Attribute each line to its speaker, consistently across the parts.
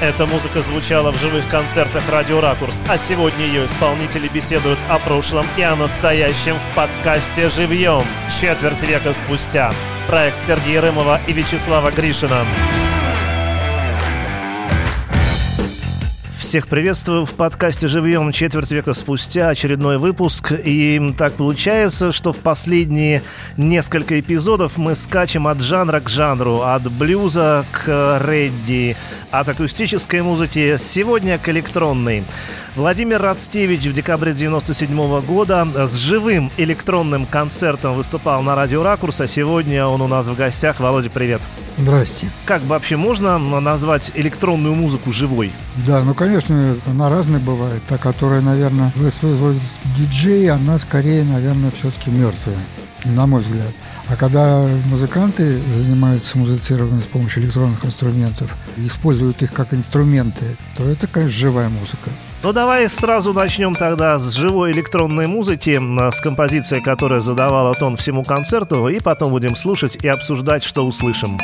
Speaker 1: Эта музыка звучала в живых концертах «Радио Ракурс», а сегодня ее исполнители беседуют о прошлом и о настоящем в подкасте «Живьем». Четверть века спустя. Проект Сергея Рымова и Вячеслава Гришина. Всех приветствую в подкасте «Живьем». Четверть века спустя очередной выпуск. И так получается, что в последние несколько эпизодов мы скачем от жанра к жанру, от блюза к регги, от акустической музыки сегодня к электронной. Владимир Рацтевич в декабре 1997 года с живым электронным концертом выступал на «Радио Ракурс», а сегодня он у нас в гостях. Володя, привет.
Speaker 2: Здрасте.
Speaker 1: Как вообще можно назвать электронную музыку живой?
Speaker 2: Да, ну, конечно, она разная бывает. Та, которая, наверное, воспроизводит диджей, она скорее, наверное, все-таки мертвая, на мой взгляд. А когда музыканты занимаются музицированием с помощью электронных инструментов, используют их как инструменты, то это, конечно, живая музыка.
Speaker 1: Ну, давай сразу начнем тогда с живой электронной музыки, с композиции, которая задавала тон всему концерту, и потом будем слушать и обсуждать, что услышим.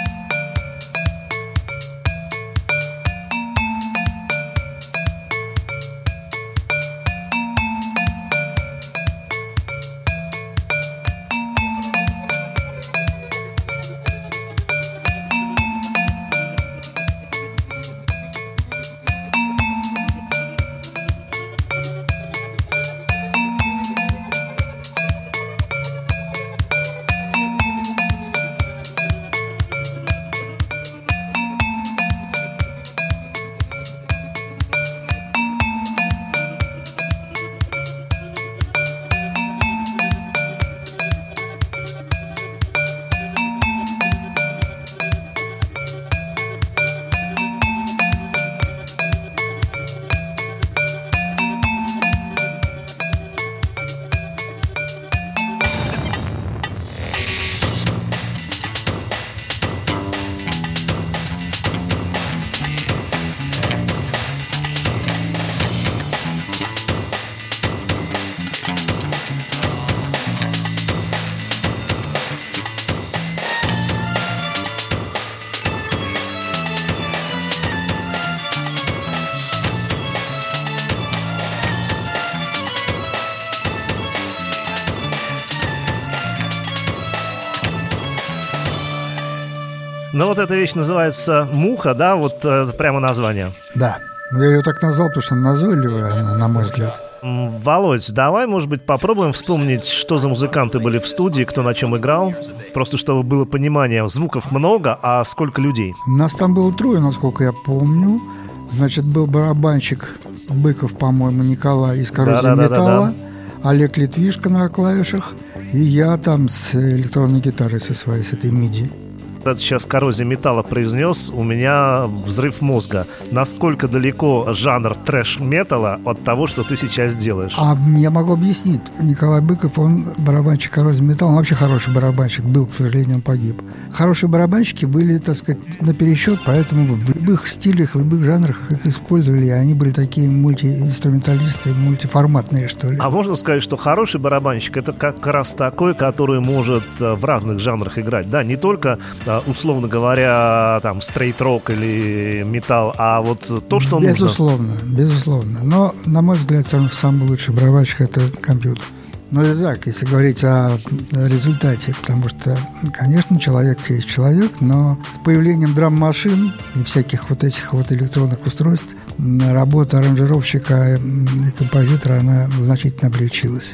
Speaker 1: Ну вот эта вещь называется «Муха», да? Вот прямо название.
Speaker 2: Да, я ее так назвал, потому что она назойливая, на мой взгляд.
Speaker 1: Володь, давай, может быть, попробуем вспомнить, что за музыканты были в студии, кто на чем играл. Просто чтобы было понимание, звуков много, а сколько людей?
Speaker 2: Нас там было трое, насколько я помню. Значит, был барабанщик Быков, по-моему, Николай из «Коррозии металла», Олег Литвишко на клавишах, и я там с электронной гитарой с этой миди.
Speaker 1: Это сейчас «Коррозия металла» произнес, у меня взрыв мозга. Насколько далеко жанр трэш-металла от того, что ты сейчас делаешь?
Speaker 2: А я могу объяснить. Николай Быков, он барабанщик «Коррозии металла», он вообще хороший барабанщик, был, к сожалению, он погиб. Хорошие барабанщики были, так сказать, наперечет, поэтому в любых стилях, в любых жанрах их использовали, и они были такие мультиинструменталисты, мультиформатные, что ли.
Speaker 1: А можно сказать, что хороший барабанщик — это как раз такой, который может в разных жанрах играть, да, не только, условно говоря, там, стрейт-рок или металл, а вот то, что
Speaker 2: безусловно,
Speaker 1: нужно.
Speaker 2: Безусловно. Но, на мой взгляд, самый лучший барабанщик — это компьютер. Но это так, если говорить о результате, потому что, конечно, человек есть человек, но с появлением драм-машин и всяких вот этих вот электронных устройств работа аранжировщика и композитора, она значительно облегчилась.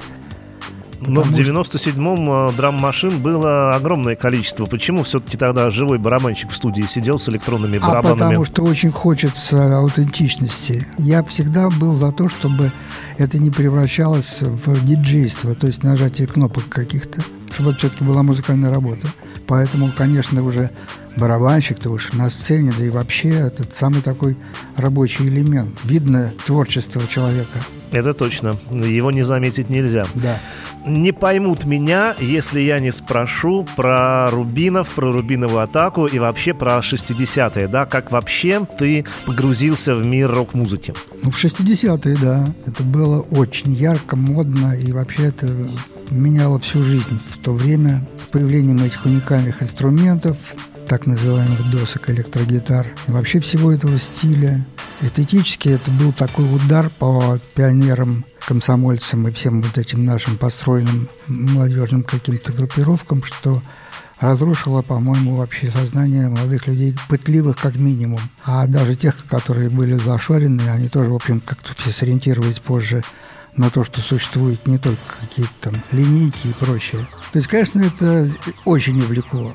Speaker 1: Но в 97-м драм-машин было огромное количество. Почему все-таки тогда живой барабанщик в студии сидел с электронными барабанами?
Speaker 2: Потому что очень хочется аутентичности. Я всегда был за то, чтобы это не превращалось в диджейство, то есть нажатие кнопок каких-то, чтобы это все-таки была музыкальная работа. Поэтому, конечно, уже барабанщик-то уж на сцене, да и вообще этот самый такой рабочий элемент. Видно творчество человека.
Speaker 1: Это точно. Его не заметить нельзя.
Speaker 2: Да.
Speaker 1: Не поймут меня, если я не спрошу про Рубинов, про Рубиновую атаку и вообще про 60-е, да? Как вообще ты погрузился в мир рок-музыки?
Speaker 2: Ну, в 60-е, да. Это было очень ярко, модно, и вообще это меняло всю жизнь в то время. С появлением этих уникальных инструментов, так называемых досок, электрогитар, и вообще всего этого стиля. эстетически это был такой удар по пионерам, комсомольцам и всем вот этим нашим построенным молодежным каким-то группировкам, что разрушило, по-моему, вообще сознание молодых людей, пытливых как минимум. А даже тех, которые были зашорены, они тоже, в общем, как-то все сориентировались позже на то, что существуют не только какие-то там линейки и прочее. То есть, конечно, это очень увлекло.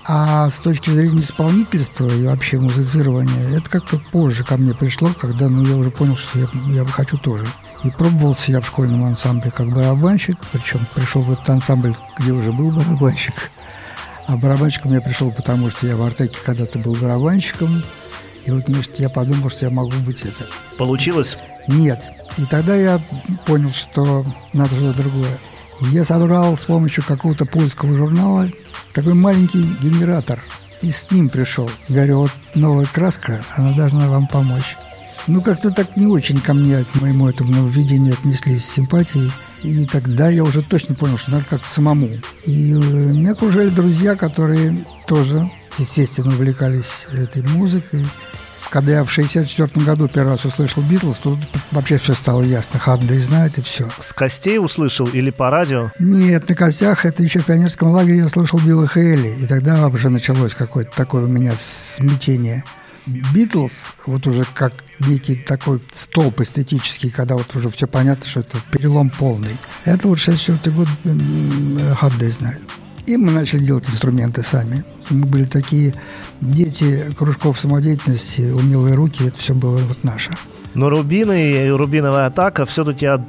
Speaker 2: А с точки зрения исполнительства и вообще музицирования, это как-то позже ко мне пришло, когда я уже понял, что я хочу тоже. И пробовался я в школьном ансамбле как барабанщик, причем пришел в этот ансамбль, где уже был барабанщик. А барабанщиком я пришел, потому что я в Артеке когда-то был барабанщиком. И вот, значит, я подумал, что я могу быть это.
Speaker 1: Получилось?
Speaker 2: Нет. И тогда я понял, что надо что-то другое. Я собрал с помощью какого-то польского журнала такой маленький генератор. И с ним пришел. Говорю, вот новая краска, она должна вам помочь. Ну, как-то так не очень ко мне, к моему этому нововведению отнеслись с симпатией. И тогда я уже точно понял, что надо как-то самому. И меня окружали друзья, которые тоже, естественно, увлекались этой музыкой. Когда я в 1964 году первый раз услышал «Битлз», то вообще все стало ясно. Hard Day's Night и все.
Speaker 1: С костей услышал или по радио?
Speaker 2: Нет, на костях. Это еще в пионерском лагере я слушал Билла Хейли. И тогда уже началось какое-то такое у меня смятение. «Битлз», вот уже как некий такой столб эстетический, когда вот уже все понятно, что это перелом полный. Это вот 1964 год, Hard Day's Night. И мы начали делать инструменты сами. Мы были такие дети кружков самодеятельности, умелые руки, это все было вот наше.
Speaker 1: Но Рубины и Рубиновая атака все-таки от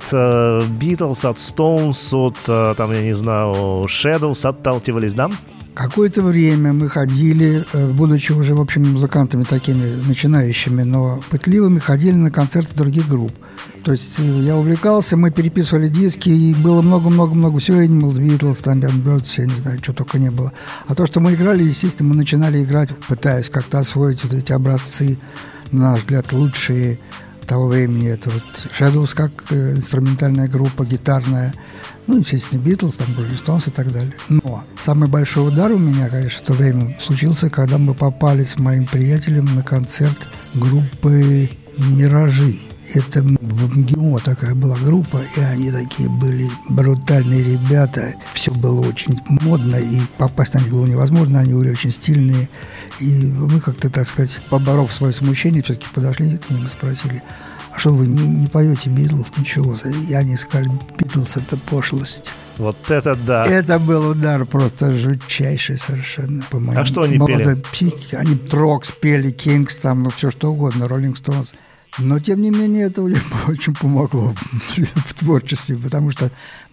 Speaker 1: Битлз, от Стоунс, от, там, я не знаю, Shadows отталкивались, да?
Speaker 2: Какое-то время мы ходили, будучи уже, в общем, музыкантами такими начинающими, но пытливыми, ходили на концерты других групп. То есть я увлекался, мы переписывали диски, и было много-много-много всего, Animals, Beatles, там, Birds, я не знаю, что только не было. А то, что мы играли, естественно, мы начинали играть, пытаясь как-то освоить вот эти образцы, на наш взгляд, лучшие того времени. Это вот Shadows как инструментальная группа, гитарная, ну, естественно, Битлз, там, Rolling Stones и так далее. Но самый большой удар у меня, конечно, в то время случился, когда мы попали с моим приятелем на концерт группы «Миражи». Это в МГИМО такая была группа, и они такие были брутальные ребята. Все было очень модно, и попасть на них было невозможно. Они были очень стильные. И мы как-то, так сказать, поборов свое смущение, все-таки подошли к ним и спросили: а что вы не поете Битлз, ничего? И они сказали: Битлз — это пошлость.
Speaker 1: Вот это да.
Speaker 2: Это был удар просто жутчайший совершенно. По моей
Speaker 1: что они
Speaker 2: молодой
Speaker 1: пели?
Speaker 2: психике. Они Трокс пели, Кингс, там, ну все что угодно, Роллинг Стоунс. Но, тем не менее, это очень помогло в творчестве, потому что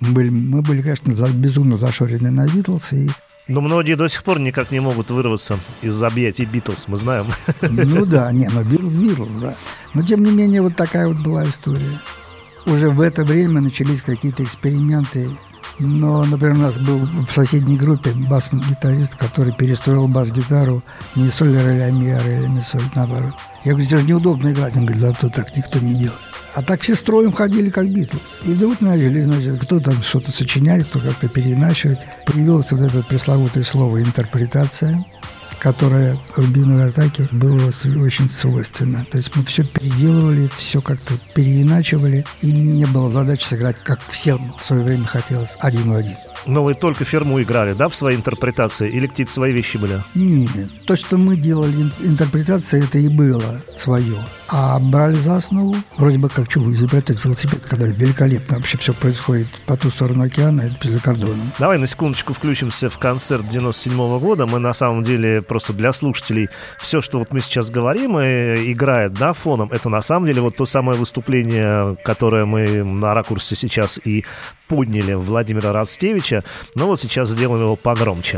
Speaker 2: мы были, конечно, безумно зашорены на Битлз.
Speaker 1: Но многие до сих пор никак не могут вырваться из объятий Битлз, мы знаем.
Speaker 2: Ну да, но Битлз, да. Но, тем не менее, вот такая вот была история. Уже в это время начались какие-то эксперименты. Но, например, у нас был в соседней группе бас-гитарист, который перестроил бас-гитару не соль, ре, ми, ре, ми, соль, наоборот. Я говорю: это же неудобно играть. Он говорит: зато так никто не делает. А так все строем ходили, как Битлз. И вдруг начали, значит, кто там что-то сочинять, кто как-то переиначивать. Появилось вот это пресловутое слово «интерпретация», которое Рубиновой атаке было очень свойственно. То есть мы все переделывали, все как-то переиначивали, и не было задачи сыграть, как всем в свое время хотелось, один в один.
Speaker 1: Но вы только фирму играли, да, в своей интерпретации? Или какие-то свои вещи были?
Speaker 2: Нет. То, что мы делали, интерпретация, это и было свое. А брали за основу, вроде бы как, что вы изобретать велосипед, когда великолепно вообще все происходит по ту сторону океана, это за кордоном.
Speaker 1: Давай на секундочку включимся в концерт 97-го года. Мы на самом деле просто для слушателей все, что вот мы сейчас говорим, играет, да, фоном, это на самом деле вот то самое выступление, которое мы на ракурсе сейчас и подняли Владимира Радстевича. Но вот сейчас сделаем его погромче.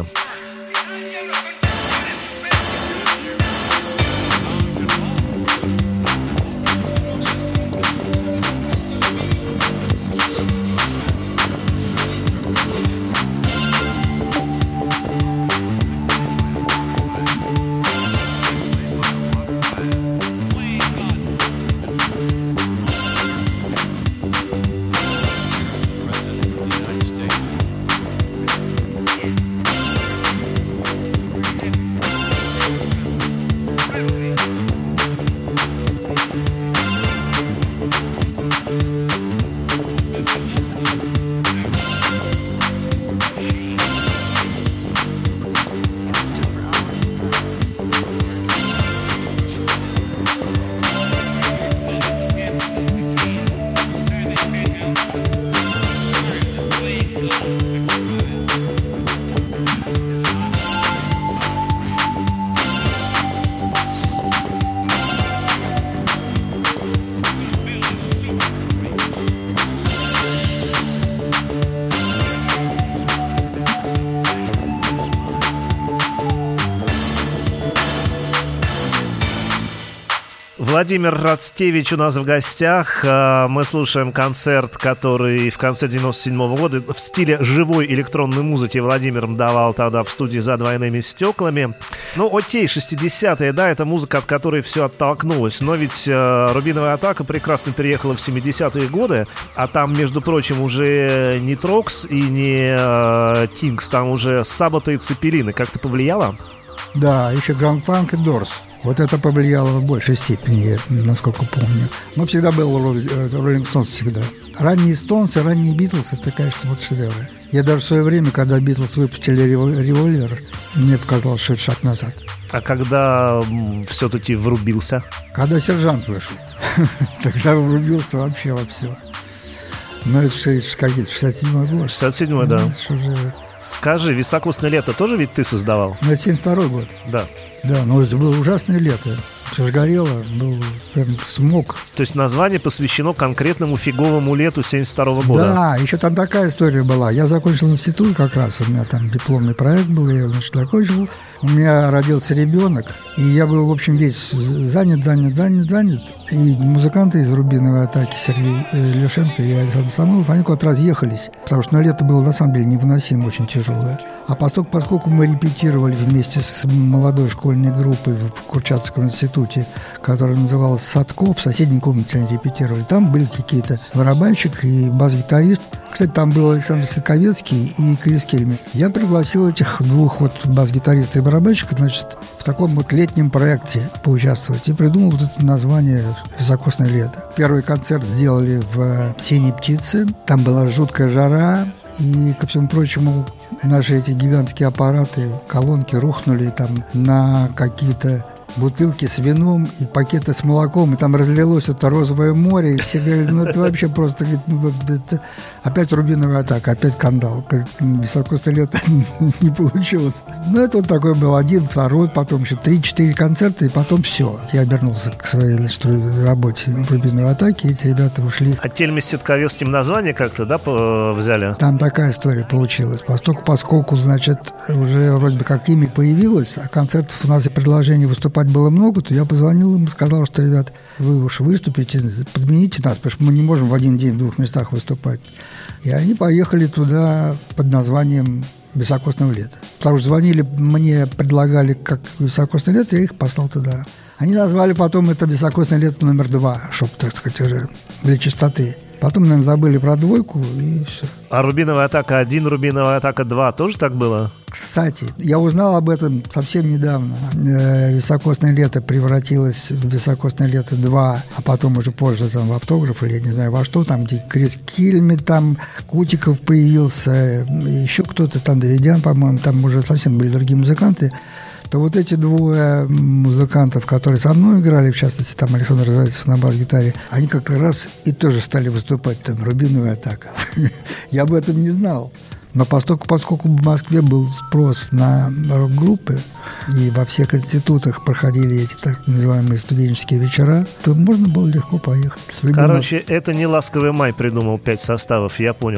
Speaker 1: Владимир Рацкевич у нас в гостях. Мы слушаем концерт, который в конце 97-го года в стиле живой электронной музыки Владимиром давал тогда в студии «За двойными стеклами». Ну, окей, 60-е, да, это музыка, от которой все оттолкнулось. Но ведь «Рубиновая атака» прекрасно переехала в 70-е годы, а там, между прочим, уже не Трокс и не Кингс, там уже Саббата и Цепелины. Как-то повлияло?
Speaker 2: Да, еще Гранд Фанк и Дорс. Вот это повлияло в большей степени, насколько помню. Но всегда был Роллинг Стоунс всегда. Ранние Стоунсы, ранние Битлз, это, конечно, вот шедевры. Я даже в свое время, когда Битлз выпустили «Револьвер», мне показалось, что это шаг назад.
Speaker 1: А когда все-таки врубился?
Speaker 2: Когда «Сержант» вышел. Тогда врубился вообще во все. Ну, это 67-й год.
Speaker 1: 67-й, да. Скажи, «Високосное лето» тоже ведь ты создавал?
Speaker 2: Ну, это 72-й год.
Speaker 1: Да.
Speaker 2: Да, но это было ужасное лето. Все же горело, был прям смог.
Speaker 1: То есть название посвящено конкретному фиговому лету 72-го года?
Speaker 2: Да, еще там такая история была. Я закончил институт как раз, у меня там дипломный проект был, я его, значит, закончил. У меня родился ребенок, и я был, в общем, весь занят. И музыканты из «Рубиновой атаки» Сергей Лешенко и Александр Самойлов, они куда-то разъехались, потому что лето было, на самом деле, невыносимо, очень тяжелое. А поскольку мы репетировали вместе с молодой школьной группой в Курчатовском институте, которая называлась «Садко», в соседней комнате они репетировали, там были какие-то барабанщик и бас-гитарист. Кстати, там был Александр Сыковецкий и Крис Кельми. Я пригласил этих двух вот бас-гитариста и барабанщика, значит, в таком вот летнем проекте поучаствовать. И придумал вот это название «Високосное лето». Первый концерт сделали в «Синей птице». Там была жуткая жара. И, ко всему прочему, наши эти гигантские аппараты, колонки рухнули там на какие-то бутылки с вином и пакеты с молоком, и там разлилось это розовое море, и все говорят, ну это вообще просто, это опять «Рубиновая атака», опять кандал, «Високосное лето» не получилось. Ну это вот такой был один, второй, потом еще 3-4 концерта, и потом все. Я вернулся к своей работе в «Рубиновой атаке», и эти ребята ушли.
Speaker 1: А Тельме с Ситковецким название как-то, да, взяли?
Speaker 2: Там такая история получилась. Поскольку, значит, уже вроде бы как имя появилось, а концертов у нас и предложений выступать было много, то я позвонил им и сказал, что, ребят, вы уж выступите, подмените нас, потому что мы не можем в один день в 2 местах выступать. И они поехали туда под названием «Високосное лето». Потому что звонили мне, предлагали как «Високосное лето», я их послал туда. Они назвали потом это «Високосное лето номер 2», чтобы, так сказать, уже для чистоты. Потом, наверное, забыли про двойку, и все.
Speaker 1: А «Рубиновая атака 1», «Рубиновая атака 2» тоже так было?
Speaker 2: Кстати, я узнал об этом совсем недавно. «Високосное лето» превратилось в «Високосное лето 2», а потом уже позже там в «Автограф» или я не знаю во что, там где Крис Кельми, там Кутиков появился, еще кто-то там, Давидян, по-моему, там уже совсем были другие музыканты. То вот эти двое музыкантов, которые со мной играли, в частности, там Александр Зайцев на бас-гитаре, они как-то раз и тоже стали выступать, там, «Рубиновая атака». Я об этом не знал. Но поскольку в Москве был спрос на рок-группы, и во всех институтах проходили эти так называемые студенческие вечера, то можно было легко поехать.
Speaker 1: Короче, это не «Ласковый май» придумал 5 составов, я понял.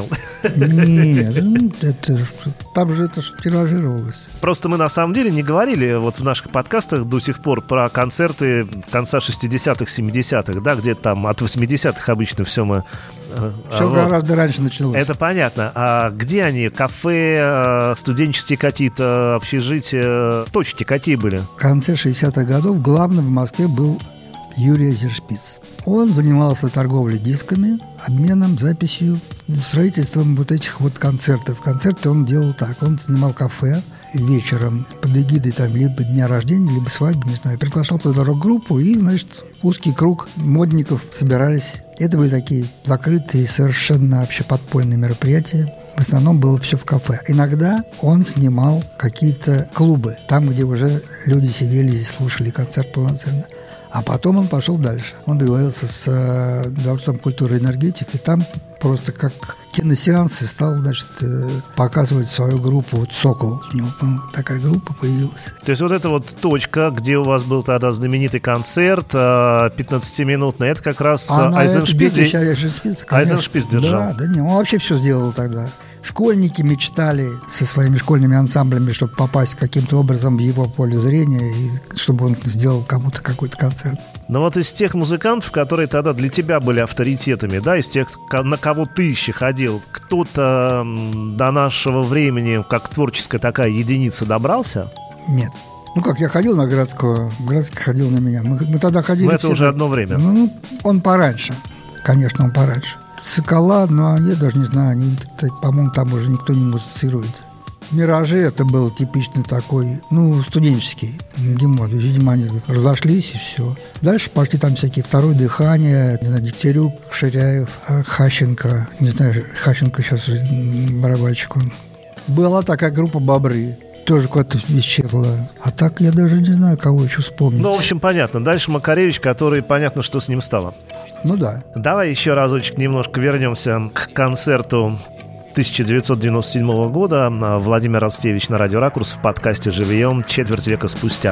Speaker 2: Нет, там же это тиражировалось.
Speaker 1: Просто мы на самом деле не говорили вот в наших подкастах до сих пор про концерты конца 60-х, 70-х, да, где там от 80-х обычно все мы...
Speaker 2: Все гораздо раньше началось.
Speaker 1: Это понятно. А где они? Кафе, студенческие какие-то общежития? Точки какие были?
Speaker 2: В конце 60-х годов главным в Москве был Юрий Азершпиц. Он занимался торговлей дисками, обменом, записью, строительством вот этих вот концертов. Концерты он делал так. Он снимал кафе вечером под эгидой там либо дня рождения, либо свадьбы, не знаю. Приглашал туда рок-группу, и, значит, узкий круг модников собирались. Это были такие закрытые, совершенно вообще подпольные мероприятия. В основном было все в кафе. Иногда он снимал какие-то клубы, там, где уже люди сидели и слушали концерт полноценно. А потом он пошел дальше. Он договорился с Дворцом культуры и энергетики. Там просто как киносеансы стал, значит, показывать свою группу. Вот «Сокол». У него такая группа появилась.
Speaker 1: То есть вот эта вот точка, где у вас был тогда знаменитый концерт 15-минутный, это как раз Айзеншпис держал?
Speaker 2: Да, не, он вообще все сделал тогда. школьники мечтали со своими школьными ансамблями, чтобы попасть каким-то образом в его поле зрения, и чтобы он сделал кому-то какой-то концерт.
Speaker 1: Но вот из тех музыкантов, которые тогда для тебя были авторитетами, да, из тех, на кого ты еще ходил, кто-то до нашего времени, как творческая такая единица, добрался?
Speaker 2: Нет. Ну как, я ходил на Градского, Градский ходил на меня. Мы тогда ходили...
Speaker 1: Но это уже одно время.
Speaker 2: Ну, он пораньше. Конечно, он пораньше. Сокола, ну, я даже не знаю, они, по-моему, там уже никто не музицирует. «Миражи» — это был типичный такой, ну, студенческий гемон. Видимо, они разошлись, и все. Дальше пошли там всякие «Второе дыхание», не знаю, Дегтярюк, Ширяев, Хащенко. Не знаю, Хащенко сейчас барабанщик он. Была такая группа «Бобры». Тоже куда-то исчезла. А так я даже не знаю, кого еще вспомнить.
Speaker 1: Ну, в общем, понятно. Дальше Макаревич, который, понятно, что с ним стало.
Speaker 2: Ну да.
Speaker 1: Давай еще разочек немножко вернемся к концерту 1997 года. Владимир Ростевич на радио «Ракурс» в подкасте «Живьем» четверть века спустя.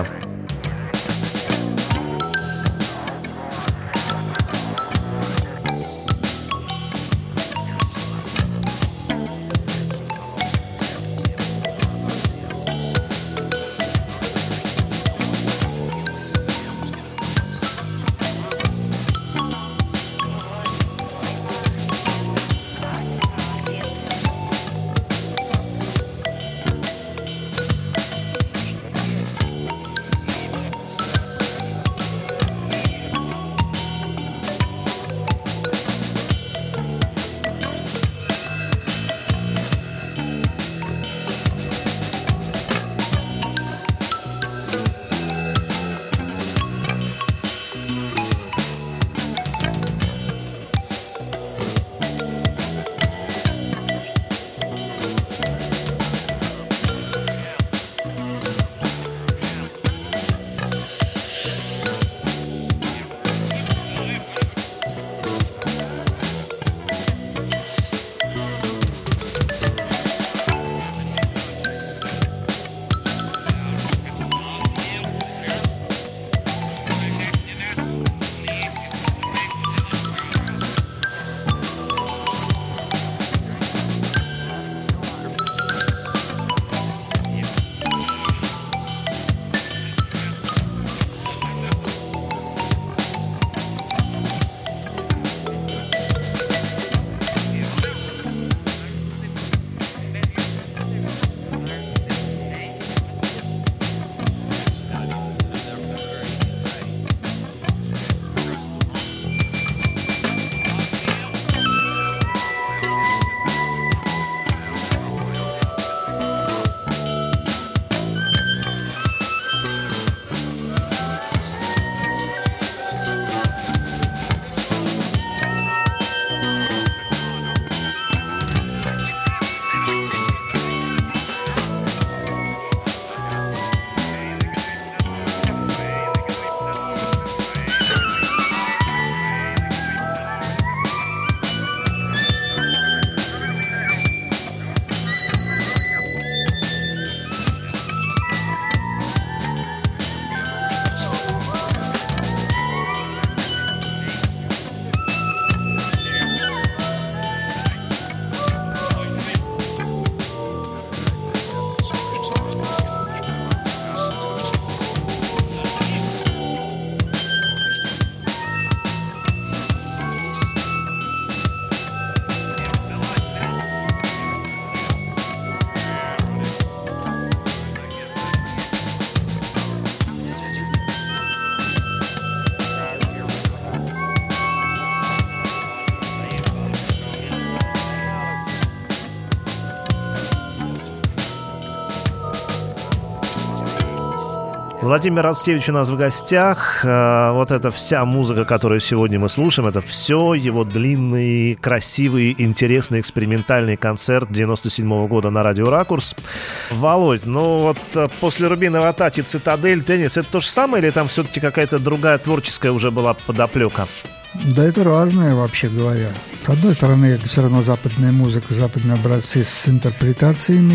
Speaker 1: Владимир Ростевич у нас в гостях. Вот эта вся музыка, которую сегодня мы слушаем, это все его длинный, красивый, интересный, экспериментальный концерт 97 года на радио «Ракурс». Володь, ну вот после «Рубиновой Тати», «Цитадель», «Теннис» — это то же самое или там все-таки какая-то другая творческая уже была подоплека?
Speaker 2: Да это разное, вообще говоря. С одной стороны, это все равно западная музыка, западные образцы с интерпретациями.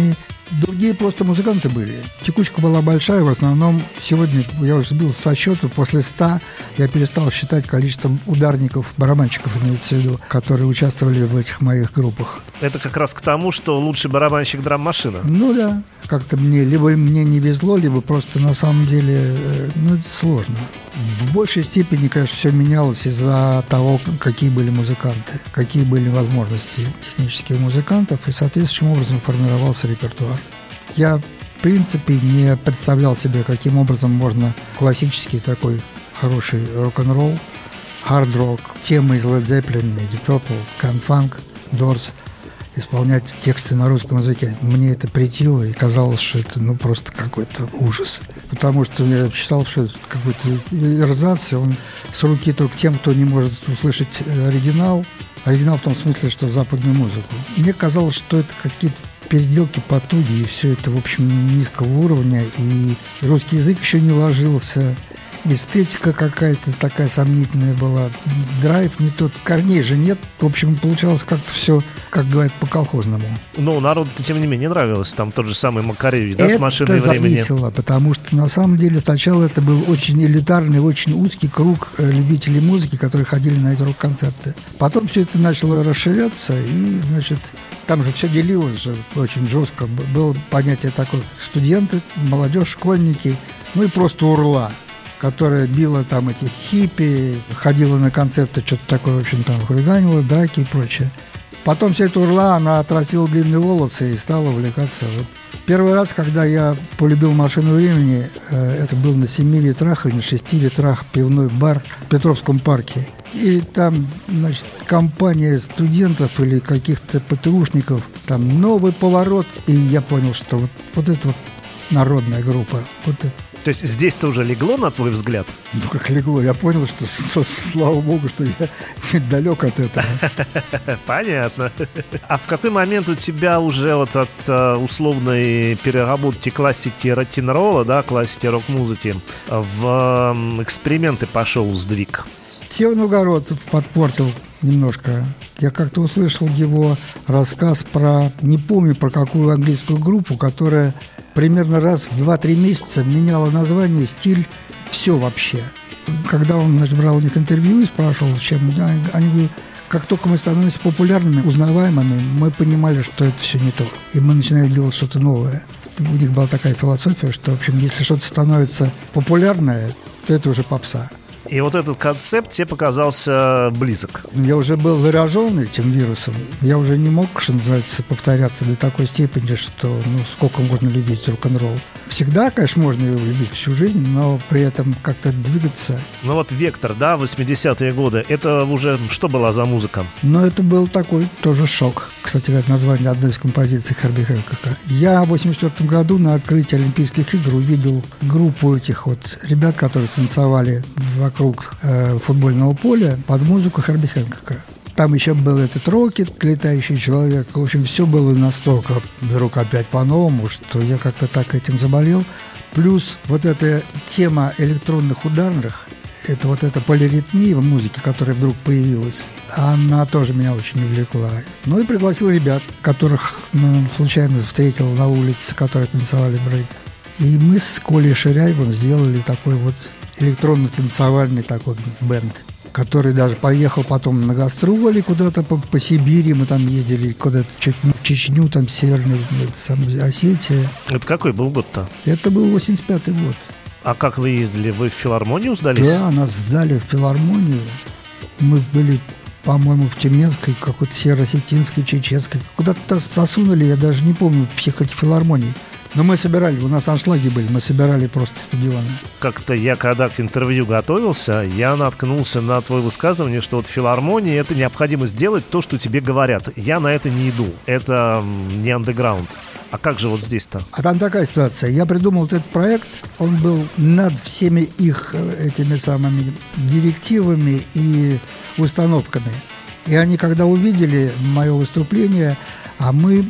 Speaker 2: Другие просто музыканты были. Текучка была большая, в основном сегодня, я уже сбил со счету, после 100 я перестал считать количество ударников, барабанщиков, имеется в виду, которые участвовали в этих моих группах.
Speaker 1: Это как раз к тому, что лучший барабанщик драм-машина.
Speaker 2: Ну да, как-то либо мне не везло, либо просто на самом деле, это сложно. В большей степени, конечно, все менялось из-за того, какие были музыканты, какие были возможности технических музыкантов, и соответствующим образом формировался репертуар. Я, в принципе, не представлял себе, каким образом можно классический такой хороший рок-н-ролл, хард-рок, темы из Led Zeppelin, Deep Purple, Grand Funk, Doors исполнять тексты на русском языке. Мне это претило, и казалось, что это просто какой-то ужас. Потому что я считал, что это какой-то эрзац, он с руки только тем, кто не может услышать оригинал. Оригинал в том смысле, что западную музыку. Мне казалось, что это какие-то переделки, потуги, и все это, в общем, низкого уровня, и русский язык еще не ложился. Эстетика какая-то такая сомнительная была, драйв не тот, корней же нет. В общем, получалось как-то все, как говорят, по-колхозному.
Speaker 1: Ну, народу-то, тем не менее, нравилось. Там тот же самый Макаревич, да, с «Машиной времени».
Speaker 2: Это зависело, потому что, на самом деле, сначала это был очень элитарный, очень узкий круг любителей музыки, которые ходили на эти рок-концерты. Потом все это начало расширяться, и, значит, там же все делилось же очень жестко. Было понятие такое: студенты, молодежь, школьники, ну и просто урла, которая била там этих хиппи, ходила на концерты, что-то такое, в общем, там хулиганила, драки и прочее. Потом вся эта урла, она отрастила длинные волосы и стала увлекаться. Вот. Первый раз, когда я полюбил «Машину времени», это был на 7 ветрах или на 6 ветрах пивной бар в Петровском парке. И там, значит, компания студентов или каких-то ПТУшников, там новый поворот, и я понял, что вот это вот народная группа. Вот это.
Speaker 1: То есть здесь-то уже легло, на твой взгляд?
Speaker 2: Ну, как легло. Я понял, что, слава богу, что я далек от этого.
Speaker 1: Понятно. А в какой момент у тебя уже вот от условной переработки классики рок-н-ролла, да, классики рок-музыки, в эксперименты пошел сдвиг?
Speaker 2: Сев Новгородцев подпортил немножко. Я как-то услышал его рассказ про, не помню про какую английскую группу, которая примерно раз в 2-3 месяца меняла название, стиль, все вообще. Когда он, значит, брал у них интервью и спрашивал, чем, они говорят, как только мы становимся популярными, узнаваемыми, мы понимали, что это все не то. И мы начинали делать что-то новое. У них была такая философия, что, в общем, если что-то становится популярное, то это уже попса.
Speaker 1: И вот этот концепт тебе показался близок.
Speaker 2: Я уже был заражен этим вирусом. Я уже не мог, что называется, повторяться до такой степени, что сколько можно любить рок-н-ролл. Всегда, конечно, можно его любить всю жизнь, но при этом как-то двигаться.
Speaker 1: Ну вот «Вектор», да, 80-е годы, это уже что была за музыка?
Speaker 2: Ну, это был такой тоже шок. Кстати, это название одной из композиций Херби Хэнкока. Я в 84 году на открытии Олимпийских игр увидел группу этих вот ребят, которые танцевали вокруг футбольного поля под музыку Херби Хэнкока. Там еще был этот «Рокет», «Летающий человек». В общем, все было настолько вдруг опять по-новому, что я как-то так этим заболел. Плюс вот эта тема электронных ударных, это вот эта полиритмия в музыке, которая вдруг появилась, она тоже меня очень увлекла. Ну и пригласил ребят, которых случайно встретил на улице, которые танцевали брейк. И мы с Колей Ширяевым сделали такой вот электронно-танцевальный такой бэнд, который даже поехал потом на гастроли куда-то по Сибири. Мы там ездили куда-то чуть в Чечню, там Северная Осетия.
Speaker 1: Это какой был год-то?
Speaker 2: Это был 85-й год.
Speaker 1: А как вы ездили? Вы в филармонию сдались?
Speaker 2: Да, нас сдали в филармонию. Мы были, по-моему, в Тюменской, какой-то северо-осетинской, чеченской. Куда-то засунули, я даже не помню всех этих филармоний. Но мы собирали, у нас аншлаги были, мы собирали просто стадионы.
Speaker 1: Как-то я, когда к интервью готовился, я наткнулся на твое высказывание, что вот в филармонии это необходимо сделать то, что тебе говорят. Я на это не иду, это не андеграунд. А как же вот здесь-то?
Speaker 2: А там такая ситуация. Я придумал вот этот проект, он был над всеми их этими самыми директивами и установками. И они, когда увидели мое выступление, а мы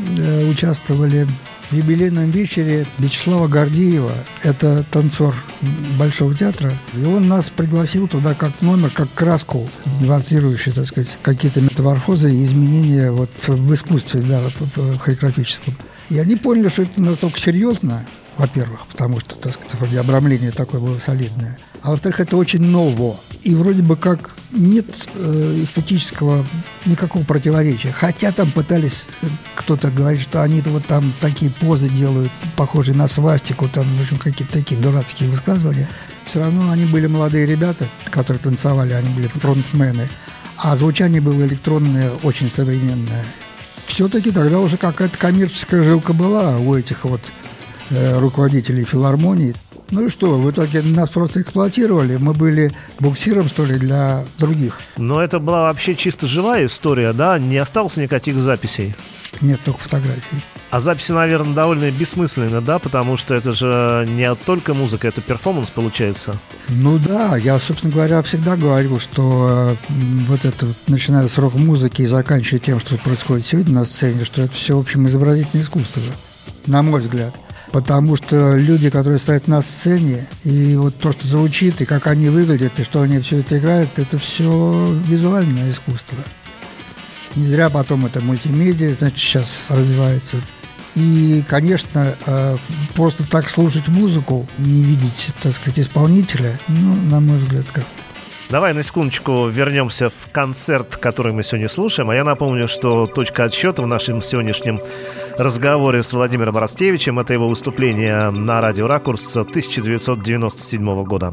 Speaker 2: участвовали в юбилейном вечере Вячеслава Гордеева, это танцор Большого театра, и он нас пригласил туда как номер, как краску, демонстрирующую, так сказать, какие-то метаморфозы и изменения вот в искусстве, да, в хореографическом. И они поняли, что это настолько серьезно, во-первых, потому что, так сказать, вроде обрамление такое было солидное. А во-вторых, это очень ново. И вроде бы как нет эстетического никакого противоречия. Хотя там пытались, кто-то говорит, что они вот там такие позы делают, похожие на свастику, там, в общем, какие-то такие дурацкие высказывания. Все равно они были молодые ребята, которые танцевали, они были фронтмены. А звучание было электронное, очень современное. Все-таки тогда уже какая-то коммерческая жилка была у этих вот руководителей филармонии. Ну и что, в итоге нас просто эксплуатировали. Мы были буксиром, что ли, для других.
Speaker 1: Но это была вообще чисто живая история, да? Не осталось никаких записей?
Speaker 2: Нет, только фотографий.
Speaker 1: А записи, наверное, довольно бессмысленны, да? Потому что это же не только музыка, это перформанс получается.
Speaker 2: Ну да, я, собственно говоря, всегда говорил, что вот это, начиная с рок-музыки и заканчивая тем, что происходит сегодня на сцене, что это все, в общем, изобразительное искусство, на мой взгляд. Потому что люди, которые стоят на сцене, и вот то, что звучит, и как они выглядят, и что они все это играют, это все визуальное искусство. Не зря потом это мультимедиа, значит, сейчас развивается. И, конечно, просто так слушать музыку, не видеть, так сказать, исполнителя, ну, на мой взгляд, как-то.
Speaker 1: Давай на секундочку вернемся в концерт, который мы сегодня слушаем. А я напомню, что точка отсчета в нашем сегодняшнем разговоре с Владимиром Аростевичем — это его выступление на радио «Ракурс» 1997 года.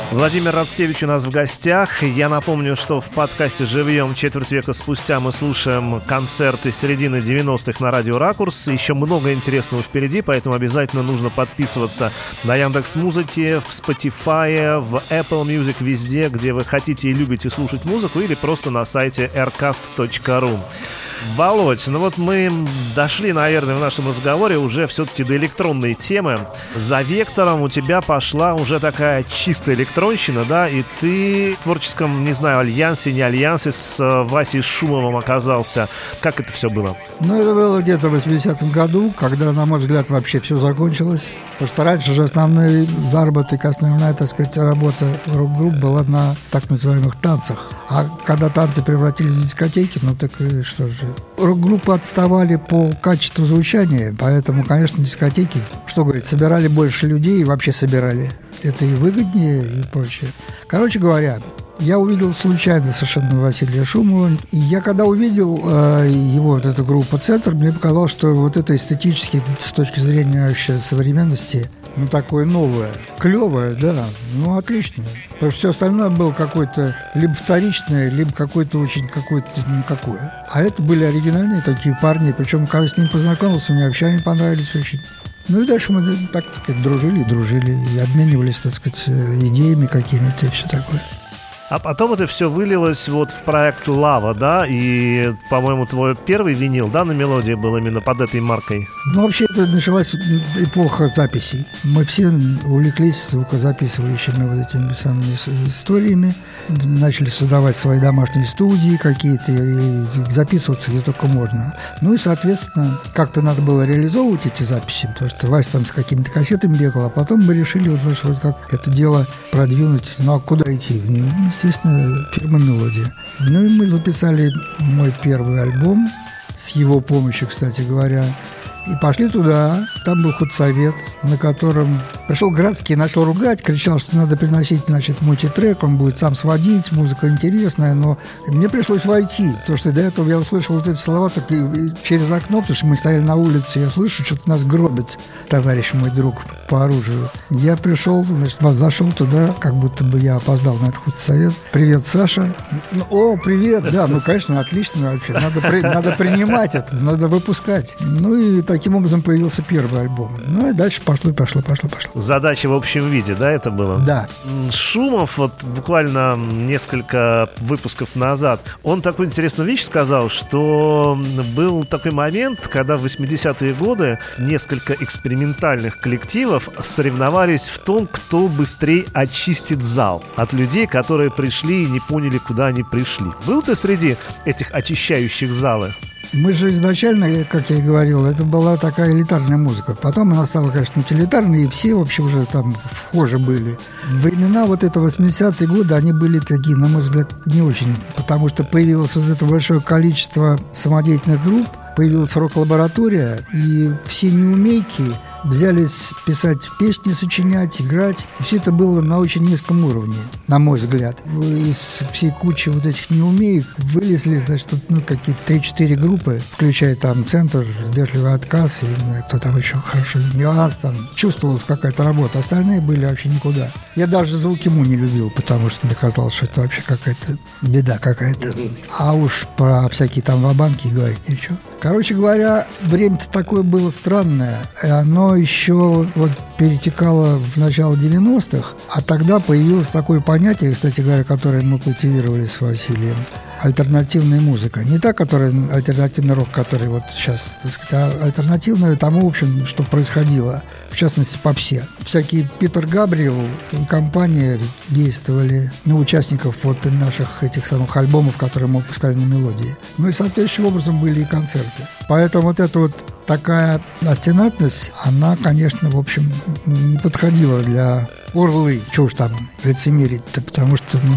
Speaker 1: Владимир Рацкевич у нас в гостях. Я напомню, что в подкасте «Живьем» четверть века спустя мы слушаем концерты середины 90-х на радио «Ракурс». Еще много интересного впереди, поэтому обязательно нужно подписываться на Яндекс.Музыке, в Spotify, в Apple Music, везде, где вы хотите и любите слушать музыку, или просто на сайте aircast.ru. Володь, ну вот мы дошли, наверное, в нашем разговоре уже все-таки до электронной темы. За вектором у тебя пошла уже такая чистая электронщина, да, и ты в творческом, не знаю, альянсе, не альянсе с Васей Шумовым оказался. Как это все было?
Speaker 2: Ну, это было где-то в 80-м году, когда, на мой взгляд, вообще все закончилось. Потому что раньше же основной заработок, основная, так сказать, работа рок-групп была на так называемых танцах. А когда танцы превратились в дискотеки, ну так и что же. Рок-группы отставали по качеству звучания, поэтому, конечно, дискотеки, что говорить, собирали больше людей и вообще собирали. Это и выгоднее, и прочее. Короче говоря, я увидел случайно совершенно Василия Шумова, и я когда увидел его, вот эту группу «Центр», мне показалось, что вот это эстетически, с точки зрения вообще современности, ну, такое новое, клевое, да, ну, отлично. Потому что все остальное было какое-то либо вторичное, либо какое-то очень какое-то никакое. А это были оригинальные такие парни, причем, когда с ним познакомился, мне вообще они понравились очень. Ну и дальше мы, так сказать, дружили и обменивались, так сказать, идеями какими-то и все такое.
Speaker 1: А потом это все вылилось вот в проект «Лава», да, и, по-моему, твой первый винил, да, на «Мелодии» был именно под этой маркой?
Speaker 2: Ну, вообще, это началась эпоха записей. Мы все увлеклись звукозаписывающими вот этими самыми историями, начали создавать свои домашние студии какие-то, и записываться где только можно. Ну и, соответственно, как-то надо было реализовывать эти записи, потому что Вася там с какими-то кассетами бегал, а потом мы решили вот как это дело продвинуть. Ну, а куда идти? Естественно, фирма «Мелодия». Ну и мы записали мой первый альбом, с его помощью, кстати говоря, и пошли туда. Там был худсовет, на котором пришел Градский, начал ругать, кричал, что надо приносить, значит, мультитрек, он будет сам сводить, музыка интересная, но мне пришлось войти, потому что до этого я услышал вот эти слова так, и через окно, потому что мы стояли на улице, я слышу, что-то нас гробит товарищ мой друг по оружию. Я пришел, значит, зашел туда, как будто бы я опоздал на этот худсовет. Привет, Саша. О, привет, да, ну, конечно, отлично вообще, надо принимать это, надо выпускать. Ну и таким образом появился первый альбом. Ну и дальше пошло.
Speaker 1: Задача в общем виде, да, это было?
Speaker 2: Да.
Speaker 1: Шумов, вот буквально несколько выпусков назад, он такую интересную вещь сказал, что был такой момент, когда в 80-е годы несколько экспериментальных коллективов соревновались в том, кто быстрее очистит зал от людей, которые пришли и не поняли, куда они пришли. Был ты среди этих очищающих залы?
Speaker 2: Мы же изначально, как я и говорил, это была такая элитарная музыка. Потом она стала, конечно, утилитарной, и все вообще уже там вхожи были. Времена вот это 80-е годы, они были такие, на мой взгляд, не очень. Потому что появилось вот это большое количество самодеятельных групп, появилась рок-лаборатория, и все неумейки взялись писать песни, сочинять, играть. И все это было на очень низком уровне, на мой взгляд. Из всей кучи вот этих неумеек вылезли, значит, какие-то 3-4 группы, включая там «Центр», «Вежливый отказ», и не знаю, кто там еще хорошо, «Нюанс», там чувствовалась какая-то работа. Остальные были вообще никуда. Я даже «Звукиму» не любил, потому что мне казалось, что это вообще какая-то беда какая-то. А уж про всякие там ва-банки говорить ничего. Короче говоря, время-то такое было странное, и оно еще вот перетекало в начало 90-х, а тогда появилось такое понятие, кстати говоря, которое мы культивировали с Василием, альтернативная музыка. Не та, которая альтернативный рок, который вот сейчас, так сказать, а альтернативная тому, в общем, что происходило, в частности, попсе. Всякие Питер Габриэл и компания действовали на участников вот наших этих самых альбомов, которые мы выпускали на «Мелодии». Ну и соответствующим образом были и концерты. Поэтому вот эта вот такая остенатность, она, конечно, в общем, не подходила для Орлы. Чего уж там лицемерить-то, потому что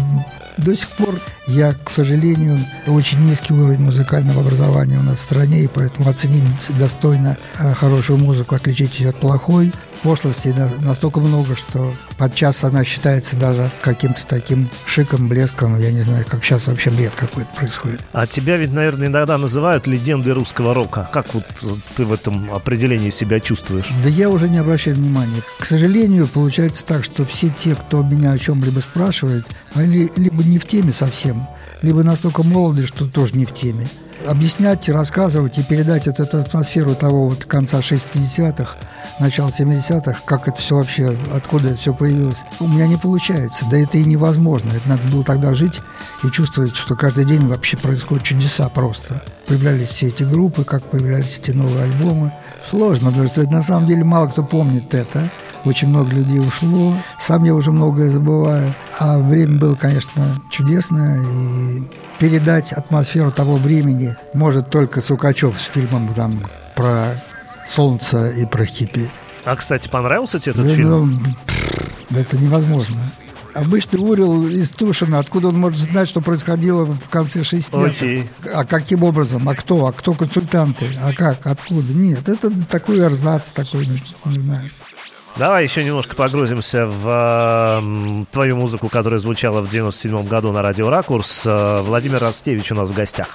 Speaker 2: До сих пор я, к сожалению, очень низкий уровень музыкального образования у нас в стране, и поэтому оценить достойно хорошую музыку, отличить ее от плохой, пошлости настолько много, что подчас она считается даже каким-то таким шиком, блеском. Я не знаю, как сейчас вообще бред какой-то происходит.
Speaker 1: А тебя ведь, наверное, иногда называют легендой русского рока. Как вот ты в этом определении себя чувствуешь?
Speaker 2: Да я уже не обращаю внимания. К сожалению, получается так, что все те, кто меня о чем-либо спрашивает, они либо не в теме совсем, либо настолько молоды, что тоже не в теме. Объяснять, рассказывать и передать эту атмосферу того вот конца 60-х, начала 70-х, как это все вообще, откуда это все появилось, у меня не получается. Да это и невозможно. Это надо было тогда жить и чувствовать, что каждый день вообще происходят чудеса просто. Появлялись все эти группы, как появлялись эти новые альбомы. Сложно, потому что на самом деле мало кто помнит это. Очень много людей ушло. Сам я уже многое забываю. А время было, конечно, чудесное. И передать атмосферу того времени может только Сукачев с фильмом там про солнце и про хиппи.
Speaker 1: А, кстати, понравился тебе этот фильм?
Speaker 2: Это невозможно. Обычный Урил из Тушина, откуда он может знать, что происходило в конце 60-х? А каким образом? А кто консультанты? А как? Откуда? Нет, это такой эрзац, такой, не знаю.
Speaker 1: Давай еще немножко погрузимся в твою музыку, которая звучала в 97 году на радио «Ракурс». Владимир Ростевич у нас в гостях.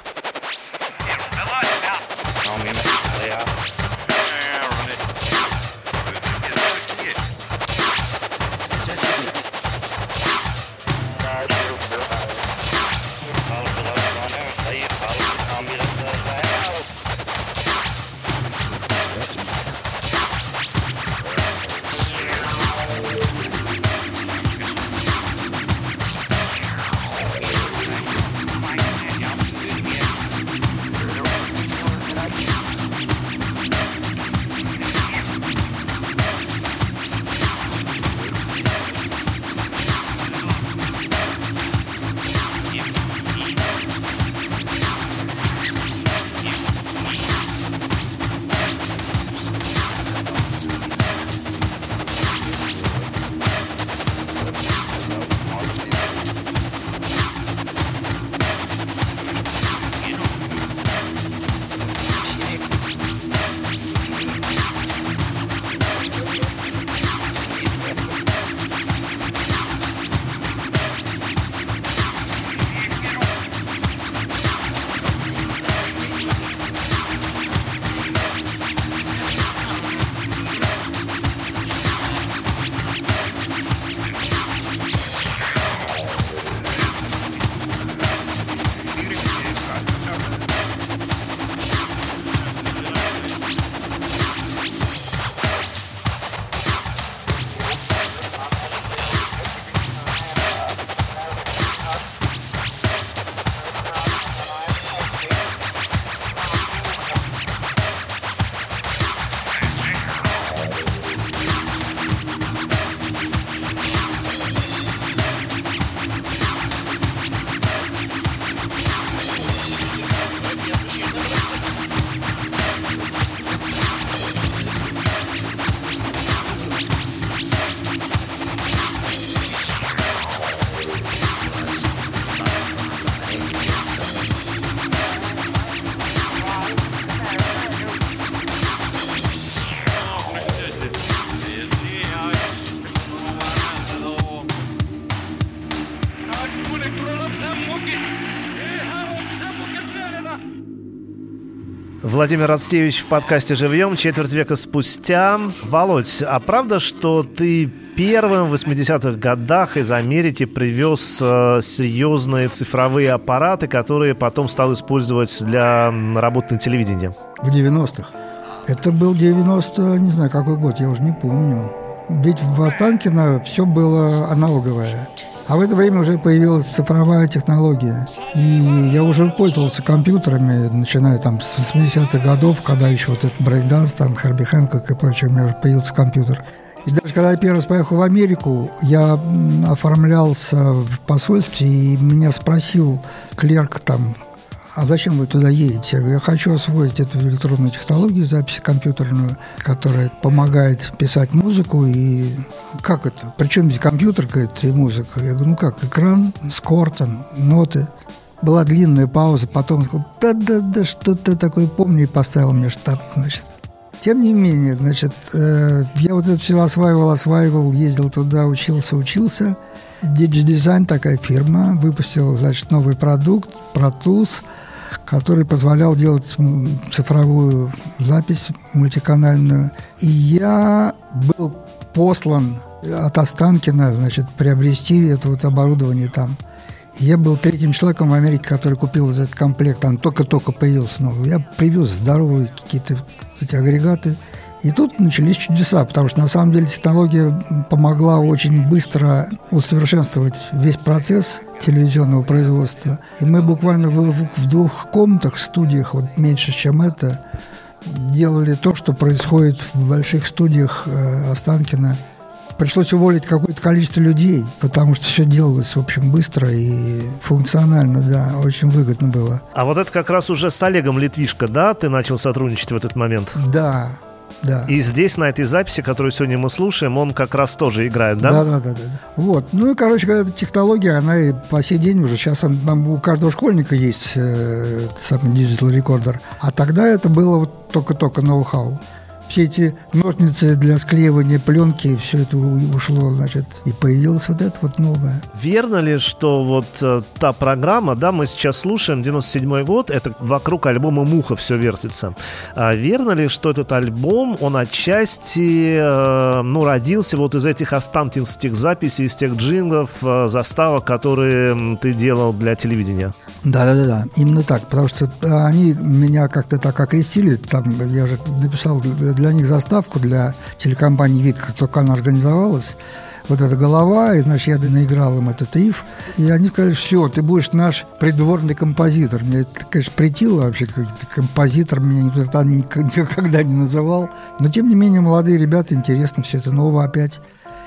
Speaker 1: Владимир Ростевич в подкасте «Живьем» четверть века спустя. Володь, а правда, что ты первым в 80-х годах из Америки привез серьезные цифровые аппараты, которые потом стал использовать для работы на телевидении?
Speaker 2: В 90-х. Это был 90, не знаю, какой год, я уже не помню. Ведь в Останкино все было аналоговое. А в это время уже появилась цифровая технология. И я уже пользовался компьютерами, начиная там с 80-х годов, когда еще вот этот брейкданс, там Херби Хэнкок и прочее, у меня уже появился компьютер. И даже когда я первый раз поехал в Америку, я оформлялся в посольстве, и меня спросил клерк там, а зачем вы туда едете? Я говорю, я хочу освоить эту электронную технологию, записи компьютерную, которая помогает писать музыку. И как это? Причем здесь компьютер, говорит, и музыка? Я говорю, ну как, экран, скор, там, ноты. Была длинная пауза, потом сказал, да, что-то такое помню, и поставил мне штамп, значит. Тем не менее, значит, я вот это все осваивал, ездил туда, учился. DigiDesign, такая фирма, выпустила, значит, новый продукт, Pro Tools, который позволял делать цифровую запись мультиканальную. И я был послан от Останкина, значит, приобрести это вот оборудование там. И я был третьим человеком в Америке, который купил этот комплект. Он только-только появился новый. Я привез здоровые какие-то эти агрегаты. И тут начались чудеса, потому что на самом деле технология помогла очень быстро усовершенствовать весь процесс телевизионного производства. И мы буквально в 2 комнатах, студиях, вот меньше, чем это, делали то, что происходит в больших студиях Останкина. Пришлось уволить какое-то количество людей, потому что все делалось, в общем, быстро и функционально, да, очень выгодно было.
Speaker 1: А вот это как раз уже с Олегом Литвишко, да, ты начал сотрудничать в этот момент?
Speaker 2: Да. И
Speaker 1: здесь, на этой записи, которую сегодня мы слушаем, он как раз тоже играет, да?
Speaker 2: Да. Вот. Ну и, короче говоря, эта технология, она и по сей день уже, сейчас у каждого школьника есть самый диджитал рекордер. А тогда это было вот только-только ноу-хау. Все эти ножницы для склеивания пленки, все это ушло, значит, и появилось вот это вот новое.
Speaker 1: Верно ли, что вот та программа, да, мы сейчас слушаем, 97-й год, это вокруг альбома «Муха» все вертится. А верно ли, что этот альбом, он отчасти, родился вот из этих останкинских записей, из тех джинглов, заставок, которые ты делал для телевидения?
Speaker 2: Да, именно так, потому что они меня как-то так окрестили, там я же написал для них заставку для телекомпании «Вид», как только она организовалась, вот эта голова, и, значит, я наиграл им этот риф, и они сказали, все, ты будешь наш придворный композитор. Мне это, конечно, претило вообще, композитор меня никогда не называл, но, тем не менее, молодые ребята, интересно все это, новое опять.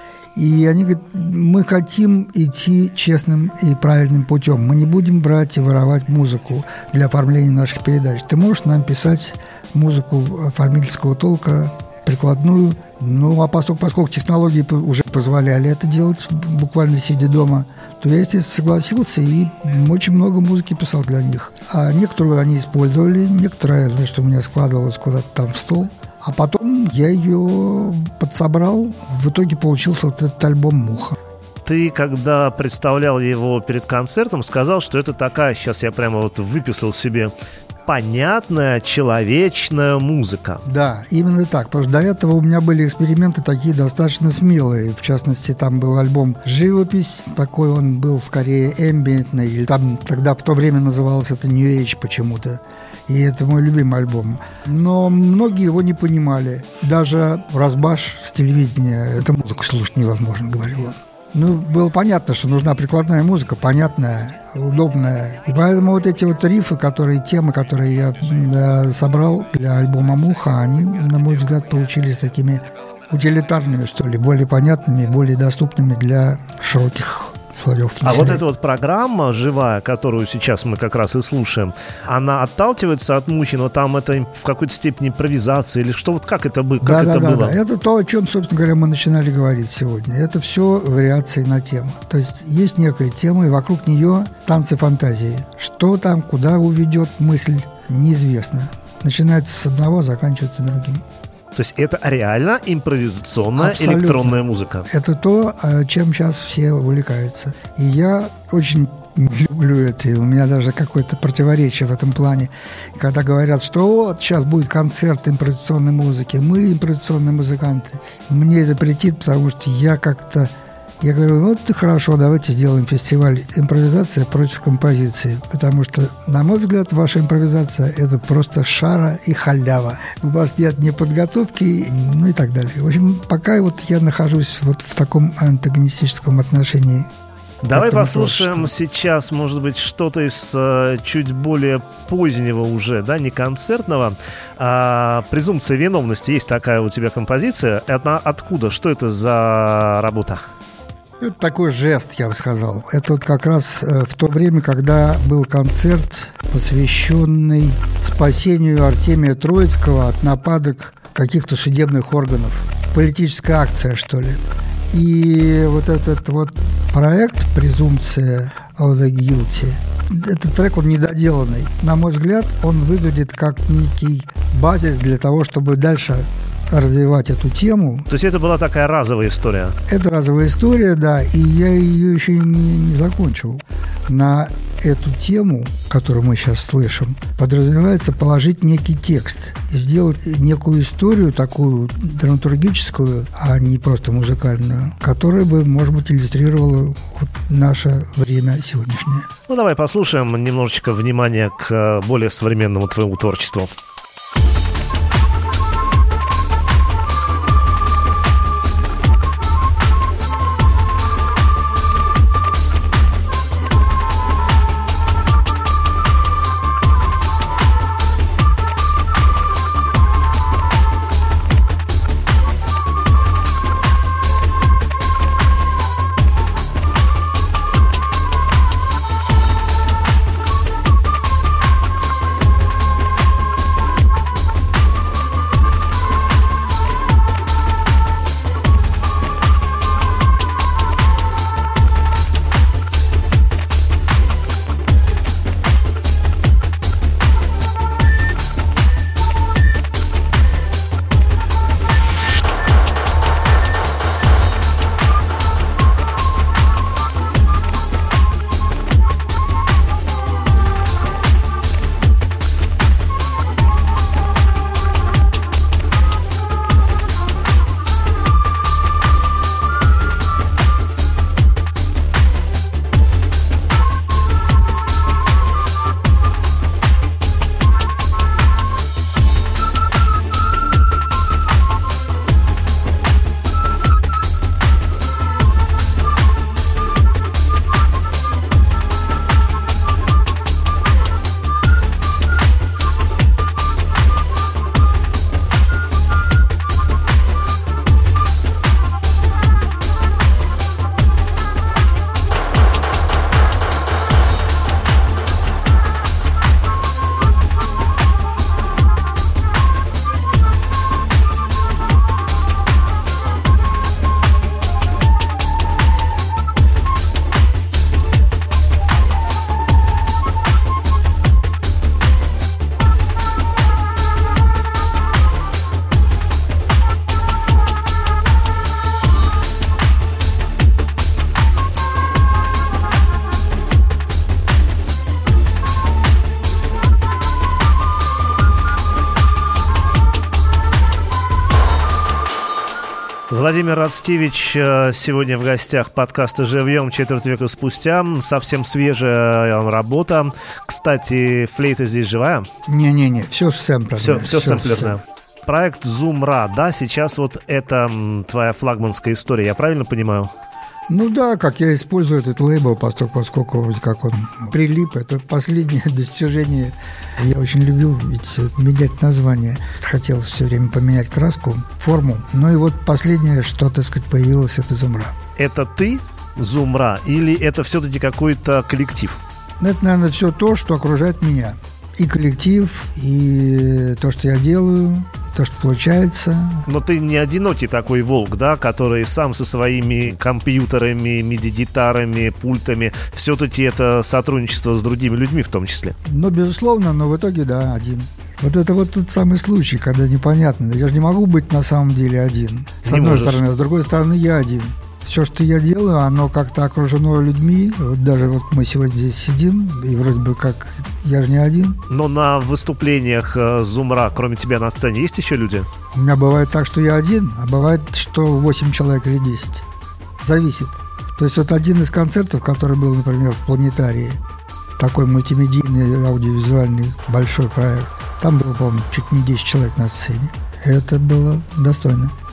Speaker 2: И они говорят, мы хотим идти честным и правильным путем. Мы не будем брать и воровать музыку для оформления наших передач. Ты можешь нам писать музыку оформительского толка, прикладную. Ну, а поскольку технологии уже позволяли это делать, буквально сидя дома, то я, естественно, согласился и очень много музыки писал для них. А некоторую они использовали, некоторая, значит, у меня складывалась куда-то там в стол. А потом я ее подсобрал. В итоге получился вот этот альбом «Муха».
Speaker 1: Ты, когда представлял его перед концертом, сказал, что это такая, сейчас я прямо вот выписал себе, понятная, человечная музыка.
Speaker 2: Да, именно так. Потому что до этого у меня были эксперименты такие достаточно смелые. В частности, там был альбом «Живопись». Такой он был скорее эмбиентный. Или там тогда в то время называлось это New Age почему-то. И это мой любимый альбом. Но многие его не понимали. Даже Разбаш с телевидения эту музыку слушать невозможно, говорил он. Ну, было понятно, что нужна прикладная музыка, понятная, удобная. И поэтому вот эти вот рифы, темы, которые я собрал для альбома «Муха», они, на мой взгляд, получились такими утилитарными, что ли, более понятными, более доступными для широких слоев.
Speaker 1: А вот эта вот программа живая, которую сейчас мы как раз и слушаем, она отталкивается от «Мухи», но там это в какой-то степени импровизация или что? Вот как это было?
Speaker 2: Да. Это то, о чем, собственно говоря, мы начинали говорить сегодня. Это все вариации на тему. То есть есть некая тема, и вокруг нее танцы фантазии. Что там, куда уведет мысль, неизвестно. Начинается с одного, заканчивается другим.
Speaker 1: То есть это реально импровизационная электронная музыка.
Speaker 2: Это то, чем сейчас все увлекаются. И я очень люблю это. И у меня даже какое-то противоречие в этом плане. Когда говорят, что вот сейчас будет концерт импровизационной музыки, мы импровизационные музыканты. Мне это претит, потому что я говорю, вот хорошо, давайте сделаем фестиваль импровизация против композиции. Потому что, на мой взгляд, ваша импровизация – это просто шара и халява. У вас нет ни подготовки, ну и так далее. В общем, пока вот я нахожусь вот в таком антагонистическом отношении.
Speaker 1: Давай послушаем сейчас, может быть, что-то из чуть более позднего уже, да, не концертного. «Презумпция виновности». Есть такая у тебя композиция. Это откуда? Что это за работа?
Speaker 2: Это такой жест, я бы сказал. Это вот как раз в то время, когда был концерт посвященный спасению Артемия Троицкого от нападок каких-то судебных органов. Политическая акция, что ли. И вот этот вот проект «Презумпция of the guilty», этот трек, он недоделанный. На мой взгляд, он выглядит как некий базис для того, чтобы дальше развивать эту тему.
Speaker 1: То есть это была такая разовая история?
Speaker 2: Это разовая история, да, и я ее еще не закончил. На эту тему, которую мы сейчас слышим, подразумевается положить некий текст и сделать некую историю, такую драматургическую, а не просто музыкальную, которая бы, может быть, иллюстрировала вот наше время сегодняшнее.
Speaker 1: Ну, давай послушаем немножечко внимания к более современному твоему творчеству. Владимир Ростевич сегодня в гостях подкаста «Живьем» четверть века спустя. Совсем свежая работа. Кстати, флейта здесь живая?
Speaker 2: Не-не-не, все сэмплерное.
Speaker 1: Все сэмплерное. Проект «Зумра», да, сейчас вот это твоя флагманская история, я правильно понимаю?
Speaker 2: Ну да, как я использую этот лейбл, поскольку вроде как он прилип. Это последнее достижение. Я очень любил ведь менять название. Хотел все время поменять краску, форму. Ну и вот последнее, что, так сказать, появилось, это «Зумра».
Speaker 1: Это ты, «Зумра», или это все-таки какой-то коллектив?
Speaker 2: Ну, это, наверное, все то, что окружает меня. И коллектив, и то, что я делаю, то, что получается.
Speaker 1: Но ты не одинокий такой волк, да, который сам со своими компьютерами, MIDI-гитарами, пультами. Все-таки это сотрудничество с другими людьми в том числе.
Speaker 2: Ну, безусловно, но в итоге, да, один. Вот это вот тот самый случай, когда непонятно. Я же не могу быть на самом деле один. С одной стороны, а с другой стороны, я один. Все, что я делаю, оно как-то окружено людьми. Вот даже вот мы сегодня здесь сидим, и вроде бы как я же не один.
Speaker 1: Но на выступлениях «Зумра», кроме тебя на сцене, есть еще люди?
Speaker 2: У меня бывает так, что я один, а бывает, что 8 человек или 10. Зависит. То есть вот один из концертов, который был, например, в Планетарии, такой мультимедийный, аудиовизуальный большой проект, там было, по-моему, чуть не 10 человек на сцене. Это было достойно.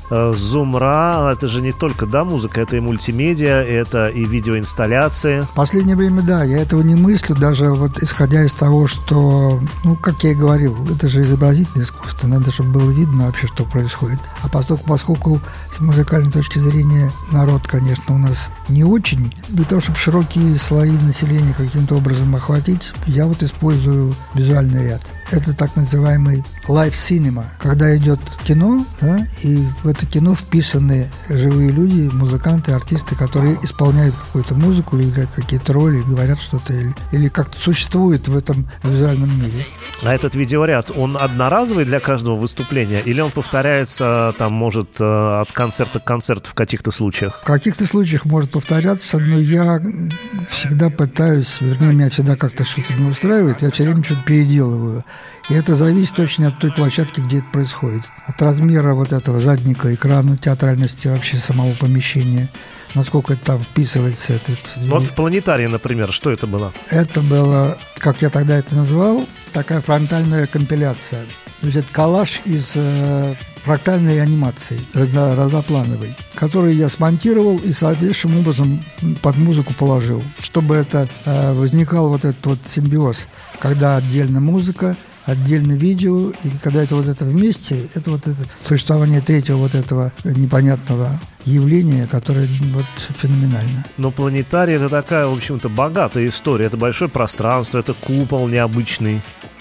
Speaker 1: Zoom.Ra, это же не только, да, музыка, это и мультимедиа, это и видеоинсталляции.
Speaker 2: В последнее время, да, я этого не мыслю, даже вот исходя из того, что, ну, как я и говорил, это же изобразительное искусство, надо, чтобы было видно вообще, что происходит. А поскольку с музыкальной точки зрения народ, конечно, у нас не очень, для того, чтобы широкие слои населения каким-то образом охватить, я вот использую визуальный ряд. Это так называемый live cinema, когда идет кино, да, и в это кино вписаны живые люди, музыканты, артисты, которые исполняют какую-то музыку, играют какие-то роли, говорят что-то или как-то существуют в этом визуальном мире.
Speaker 1: А этот видеоряд, он одноразовый для каждого выступления или он повторяется, там, может, от концерта к концерту в каких-то случаях?
Speaker 2: В каких-то случаях может повторяться, но я всегда пытаюсь, вернее, меня всегда как-то что-то не устраивает, я все время что-то переделываю. И это зависит очень от той площадки, где это происходит. От размера вот этого задника экрана, театральности вообще самого помещения, насколько это там вписывается.
Speaker 1: Вот в планетарии, например, что это было?
Speaker 2: Это было, как я тогда это назвал, такая фронтальная компиляция. То есть это коллаж из фрактальной анимации, разноплановой, которую я смонтировал и соответствующим образом под музыку положил, чтобы это возникал вот этот вот симбиоз, когда отдельно музыка, отдельно видео, и когда это вот это вместе, это вот это существование третьего вот этого непонятного явления, которое вот феноменально.
Speaker 1: Но планетарий — это такая, в общем-то, богатая история. Это большое пространство, это купол необычный.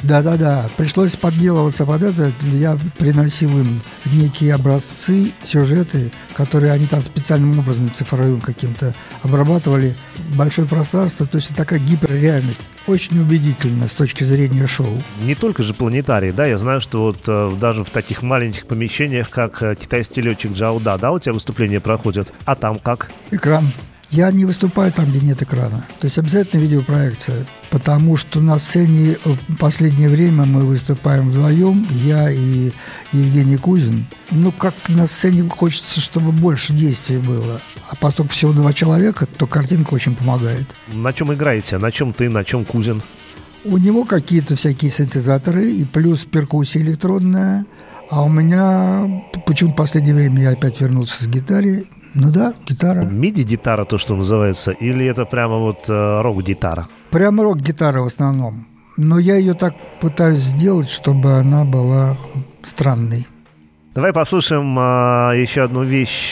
Speaker 2: Да. Пришлось подделываться под это. Я приносил им некие образцы, сюжеты, которые они там специальным образом цифровым каким-то обрабатывали. Большое пространство, то есть такая гиперреальность. Очень убедительно с точки зрения шоу.
Speaker 1: Не только же планетарий, да? Я знаю, что вот даже в таких маленьких помещениях, как китайский летчик Джауда, да, у тебя выступления проходят. А там как?
Speaker 2: Экран. Я не выступаю там, где нет экрана. То есть обязательно видеопроекция, потому что на сцене в последнее время мы выступаем вдвоем, я и Евгений Кузин. Ну, как-то на сцене хочется, чтобы больше действий было. А поскольку всего 2 человека, то картинка очень помогает.
Speaker 1: На чем играете? На чем ты, на чем Кузин?
Speaker 2: У него какие-то всякие синтезаторы и плюс перкуссия электронная. А у меня почему-то в последнее время я опять вернулся с гитарой. Ну да, гитара.
Speaker 1: Миди-гитара, то, что называется, или это прямо вот рок-гитара?
Speaker 2: Прямо рок-гитара в основном. Но я ее так пытаюсь сделать, чтобы она была странной.
Speaker 1: Давай послушаем еще одну вещь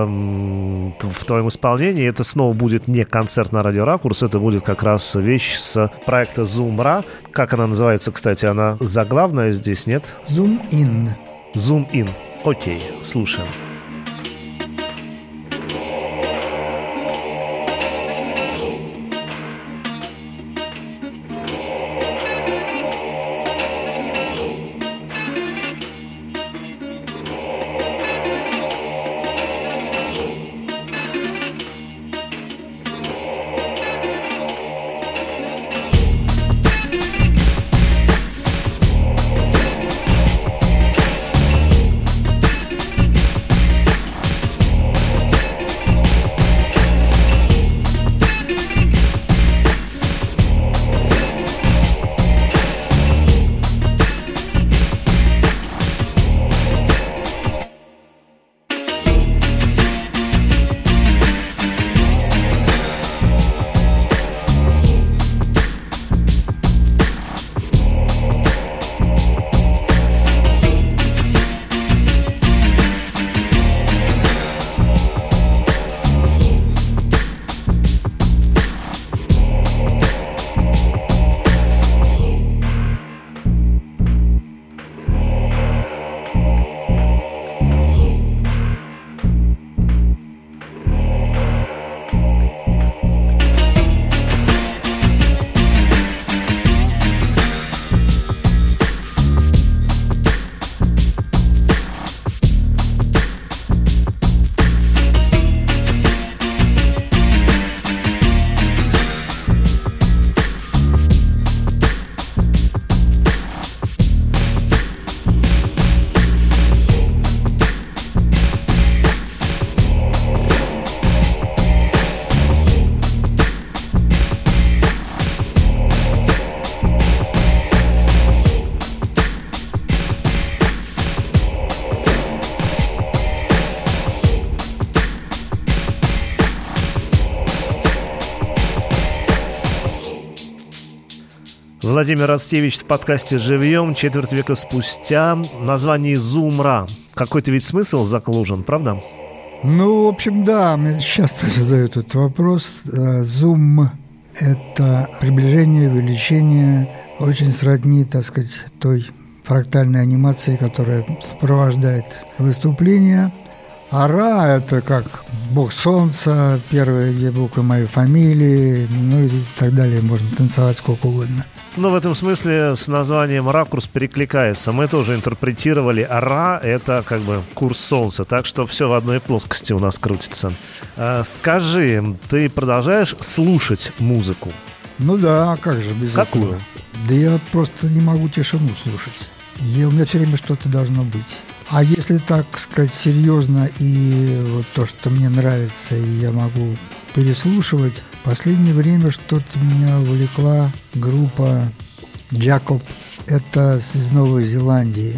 Speaker 1: в твоем исполнении. Это снова будет не концерт на радио «Ракурс», это будет как раз вещь с проекта Zoom.Ra. Как она называется, кстати, она заглавная здесь, нет?
Speaker 2: Zoom In.
Speaker 1: Zoom In. Окей, слушаем. Владимир Растевич в подкасте «Живьем» четверть века спустя. Название «Зумра». Какой-то ведь смысл заложен, правда?
Speaker 2: Ну, в общем, да, мне часто задают этот вопрос. Зум – это приближение, увеличение, очень сродни, так сказать, той фрактальной анимации, которая сопровождает выступление. А Ра – это как бог солнца, первые две буквы моей фамилии, ну и так далее. Можно танцевать сколько угодно.
Speaker 1: Но в этом смысле с названием «Ракурс» перекликается. Мы тоже интерпретировали «Ра» – это как бы курс солнца, так что все в одной плоскости у нас крутится. Скажи, ты продолжаешь слушать музыку?
Speaker 2: Ну да, как же без этого?
Speaker 1: Какую?
Speaker 2: Да я просто не могу тишину слушать. У меня все время что-то должно быть. А если, так сказать, серьезно и вот то, что мне нравится, и я могу переслушивать, в последнее время что-то меня увлекла группа Джакоб. Это из Новой Зеландии.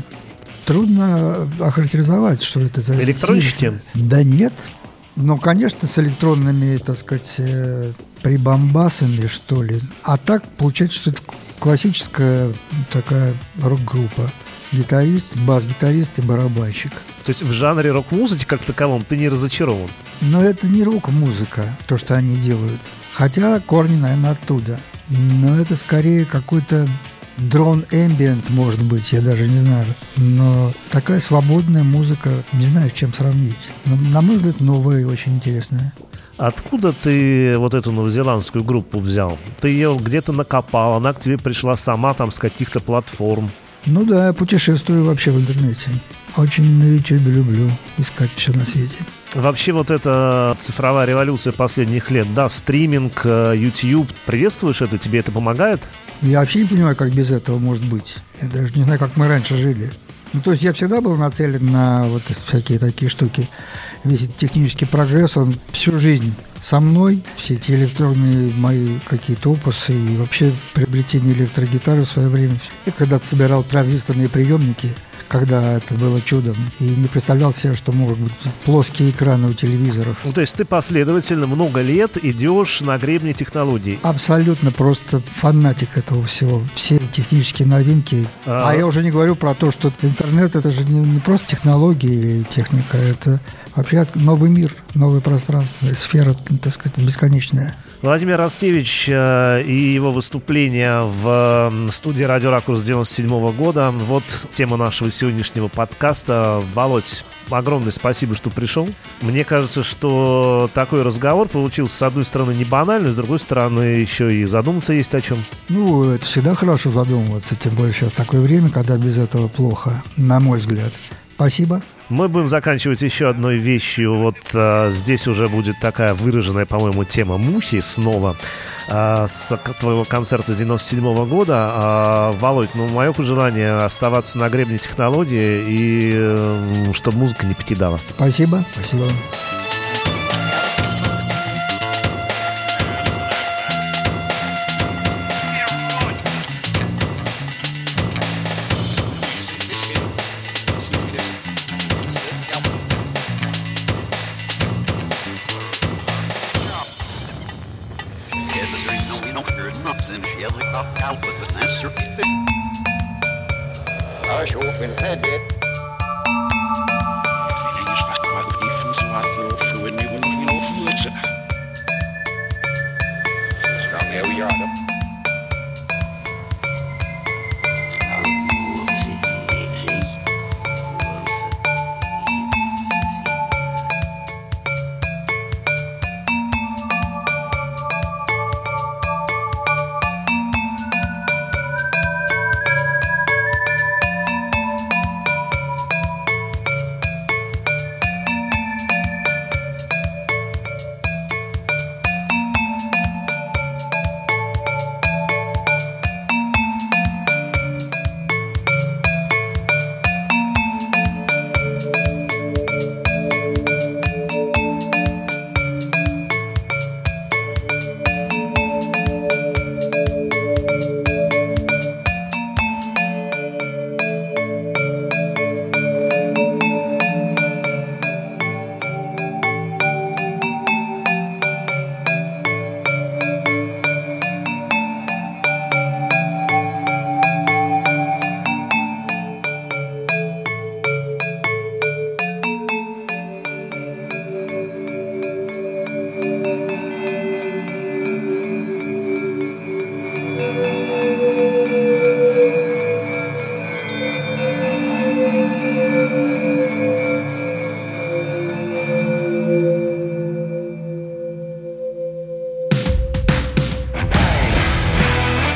Speaker 2: Трудно охарактеризовать, что это за
Speaker 1: электронщики?
Speaker 2: Да нет. Ну, конечно, с электронными, так сказать, прибамбасами, что ли. А так, получается, что это классическая такая рок-группа. Гитарист, бас-гитарист и барабанщик.
Speaker 1: То есть в жанре рок-музыки как таковом ты не разочарован?
Speaker 2: Но это не рок-музыка, то, что они делают. Хотя корни, наверное, оттуда. Но это скорее какой-то дрон-эмбиент, может быть, я даже не знаю. Но такая свободная музыка, не знаю, с чем сравнить. Но, на мой взгляд, новая и очень интересная.
Speaker 1: Откуда ты вот эту новозеландскую группу взял? Ты ее где-то накопал, она к тебе пришла сама там с каких-то платформ?
Speaker 2: Ну да, я путешествую вообще в интернете. Очень на YouTube люблю искать все на свете.
Speaker 1: Вообще вот эта цифровая революция последних лет, да, стриминг, YouTube, приветствуешь это? Тебе это помогает?
Speaker 2: Я вообще не понимаю, как без этого может быть. Я даже не знаю, как мы раньше жили. Ну, то есть я всегда был нацелен на вот всякие такие штуки. Весь этот технический прогресс, он всю жизнь со мной. Все эти электронные мои какие-то опусы и вообще приобретение электрогитары в свое время. Я когда-то собирал транзисторные приемники, когда это было чудом, и не представлял себе, что могут быть плоские экраны у телевизоров.
Speaker 1: Ну, то есть ты последовательно много лет идешь на гребне технологий.
Speaker 2: Абсолютно просто фанатик этого всего. Все технические новинки. А я уже не говорю про то, что интернет — это же не просто технологии и техника, это вообще новый мир, новое пространство, сфера, так сказать, бесконечная.
Speaker 1: Владимир Растевич и его выступление в студии «Радио Ракурс» 97 года. Вот тема нашего сегодняшнего подкаста. Володь, огромное спасибо, что пришел. Мне кажется, что такой разговор получился, с одной стороны, не банальный, с другой стороны, еще и задуматься есть о чем. Ну,
Speaker 2: это всегда хорошо задумываться, тем более сейчас такое время, когда без этого плохо, на мой взгляд. Спасибо.
Speaker 1: Мы будем заканчивать еще одной вещью. Вот здесь уже будет такая выраженная, по-моему, тема «Мухи» снова с твоего концерта 97 года. Володь, мое пожелание оставаться на гребне технологии и чтобы музыка не покидала.
Speaker 2: Спасибо. Спасибо.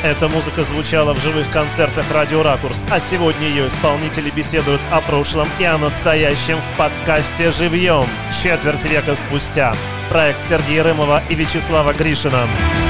Speaker 1: Эта музыка звучала в живых концертах «Радио Ракурс», а сегодня ее исполнители беседуют о прошлом и о настоящем в подкасте «Живьем» четверть века спустя. Проект Сергея Рымова и Вячеслава Гришина.